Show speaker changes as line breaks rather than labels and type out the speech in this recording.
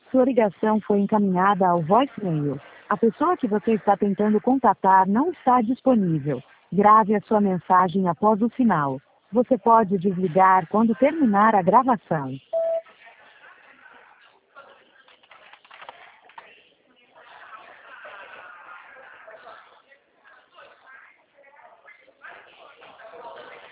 Sua ligação foi encaminhada ao voicemail. A pessoa que você está tentando contatar não está disponível. Grave a sua mensagem após o sinal. Você pode desligar quando terminar a gravação.